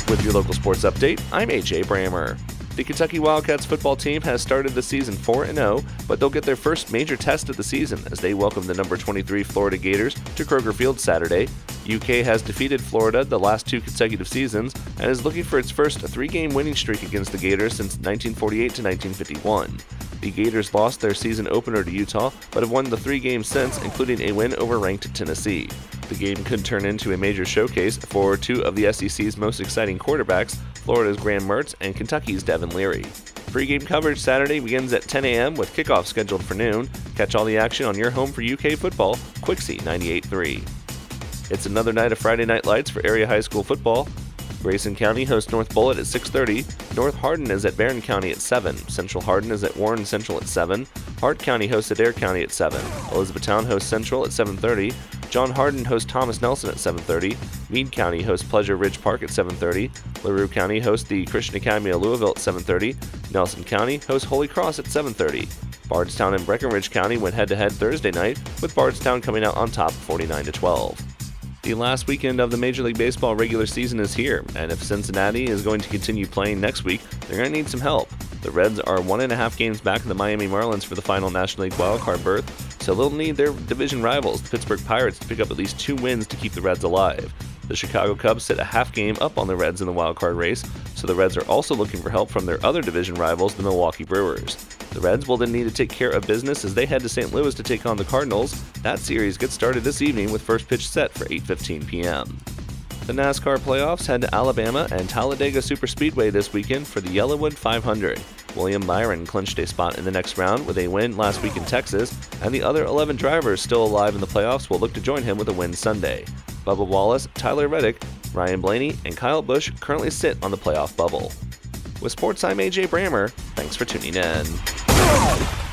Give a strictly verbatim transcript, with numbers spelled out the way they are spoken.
With your local sports update, I'm A J Brammer. The Kentucky Wildcats football team has started the season four and oh, but they'll get their first major test of the season as they welcome the number twenty-three Florida Gators to Kroger Field Saturday. U K has defeated Florida the last two consecutive seasons and is looking for its first three-game winning streak against the Gators since nineteen forty-eight to nineteen fifty-one. The Gators lost their season opener to Utah, but have won the three games since, including a win over ranked Tennessee. The game could turn into a major showcase for two of the S E C's most exciting quarterbacks, Florida's Graham Mertz and Kentucky's Devin Leary. Pre-game coverage Saturday begins at ten a.m. with kickoff scheduled for noon. Catch all the action on your home for U K football, Quixie ninety-eight point three. It's another night of Friday Night Lights for area high school football. Grayson County hosts North Bullitt at six thirty, North Hardin is at Barron County at seven, Central Hardin is at Warren Central at seven, Hart County hosts Adair County at seven, Elizabethtown hosts Central at seven thirty, John Hardin hosts Thomas Nelson at seven thirty, Meade County hosts Pleasure Ridge Park at seven thirty, LaRue County hosts the Christian Academy of Louisville at seven thirty, Nelson County hosts Holy Cross at seven thirty. Bardstown and Breckenridge County went head-to-head Thursday night, with Bardstown coming out on top forty-nine to twelve. The last weekend of the Major League Baseball regular season is here, and if Cincinnati is going to continue playing next week, they're going to need some help. The Reds are one and a half games back of the Miami Marlins for the final National League wildcard berth, so they'll need their division rivals, the Pittsburgh Pirates, to pick up at least two wins to keep the Reds alive. The Chicago Cubs sit a half game up on the Reds in the wildcard race, so the Reds are also looking for help from their other division rivals, the Milwaukee Brewers. The Reds will then need to take care of business as they head to Saint Louis to take on the Cardinals. That series gets started this evening with first pitch set for eight fifteen p.m. The NASCAR playoffs head to Alabama and Talladega Superspeedway this weekend for the Yellowwood five hundred. William Byron clinched a spot in the next round with a win last week in Texas, and the other eleven drivers still alive in the playoffs will look to join him with a win Sunday. Bubba Wallace, Tyler Reddick, Ryan Blaney, and Kyle Busch currently sit on the playoff bubble. With sports, I'm A J Brammer. Thanks for tuning in.